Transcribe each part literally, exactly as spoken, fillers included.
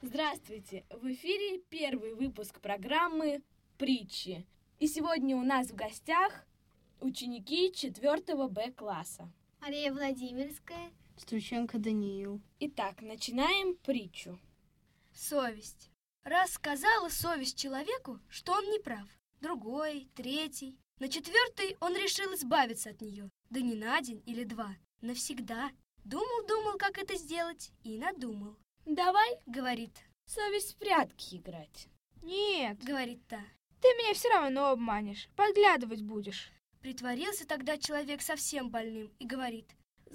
Здравствуйте! В эфире первый выпуск программы «Притчи». И сегодня у нас в гостях ученики четвёртого Б класса. Мария Владимирская. Струченко Даниил. Итак, начинаем притчу. Совесть. Раз сказала совесть человеку, что он не прав. Другой, третий. На четвертый он решил избавиться от нее. Да не на день или два, навсегда. Думал-думал, как это сделать, и надумал. «Давай, — говорит, — совесть в прятки играть». «Нет, — говорит та, — ты меня все равно обманешь, подглядывать будешь». Притворился тогда человек совсем больным и говорит: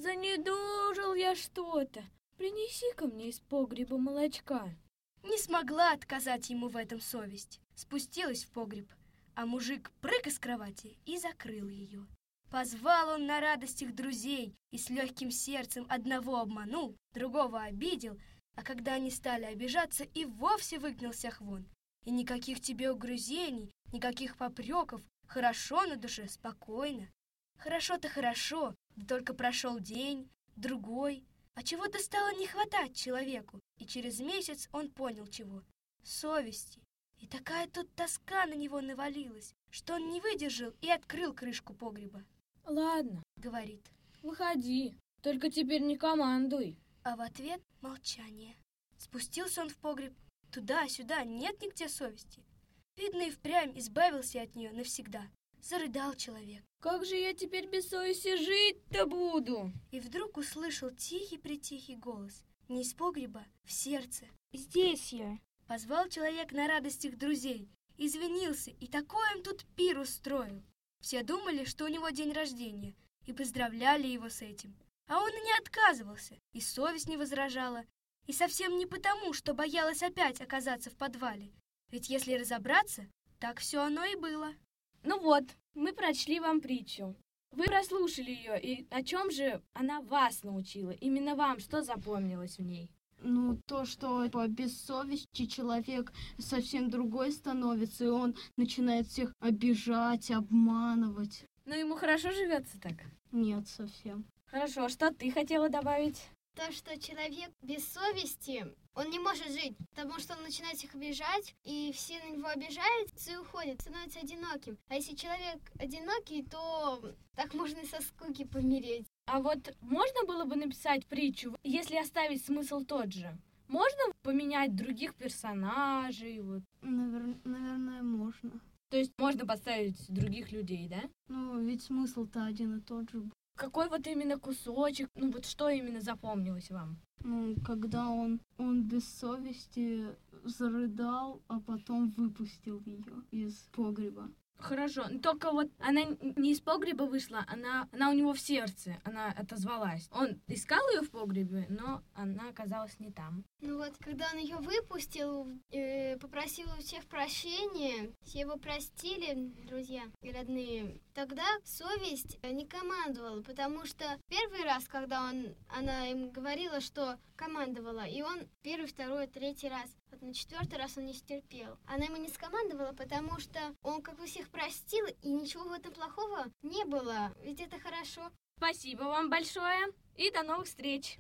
«Занедужил я что-то. Принеси-ка мне из погреба молочка». Не смогла отказать ему в этом совесть. Спустилась в погреб, а мужик прыг из кровати и закрыл ее. Позвал он на радостях друзей и с легким сердцем одного обманул, другого обидел, а когда они стали обижаться, и вовсе выгнал всех вон. И никаких тебе угрызений, никаких попреков, хорошо на душе, спокойно. Хорошо-то хорошо, да только прошел день, другой, а чего-то стало не хватать человеку, и через месяц он понял чего — совести. И такая тут тоска на него навалилась, что он не выдержал и открыл крышку погреба. «Ладно, — говорит, — выходи, только теперь не командуй». а в ответ молчание. Спустился он в погреб, туда-сюда, нет нигде совести. Видно, и впрямь избавился от нее навсегда. Зарыдал человек. «Как же я теперь без совести жить-то буду?» И вдруг услышал тихий-притихий голос, не из погреба, в сердце. «Здесь я». Позвал человек на радостях друзей, извинился, и такой он тут пир устроил. Все думали, что у него день рождения, и поздравляли его с этим. А он и не отказывался, и совесть не возражала, и совсем не потому, что боялась опять оказаться в подвале. Ведь если разобраться, так все оно и было. Ну вот, мы прочли вам притчу. Вы прослушали ее, и о чем же она вас научила? Именно вам что запомнилось в ней? Ну, то, что по бессовести человек совсем другой становится, и он начинает всех обижать, обманывать. Но ему хорошо живется так? Нет, совсем. Хорошо, что ты хотела добавить? То, что человек без совести, он не может жить, потому что он начинает всех обижать, и все на него обижаются и уходят, становится одиноким. А если человек одинокий, то так можно и со скуки помереть. А вот можно было бы написать притчу, если оставить смысл тот же? Можно поменять других персонажей? Вот? Навер... Наверное, можно. То есть можно поставить других людей, да? Ну, ведь смысл-то один и тот же. Какой вот именно кусочек, ну вот что именно запомнилось вам? Ну, когда он, он без совести зарыдал, а потом выпустил ее из погреба. Хорошо, только вот она не из погреба вышла, она, она у него в сердце, она отозвалась. Он искал ее в погребе, но она оказалась не там. Ну вот, когда он ее выпустил, э, попросил у всех прощения, все его простили, друзья и родные, тогда совесть не командовала, потому что первый раз, когда он, она им говорила, что командовала, и он первый, второй, третий раз, вот на четвертый раз он не стерпел. Она ему не скомандовала, потому что он как бы всех простил, и ничего в этом плохого не было, ведь это хорошо. Спасибо вам большое и до новых встреч!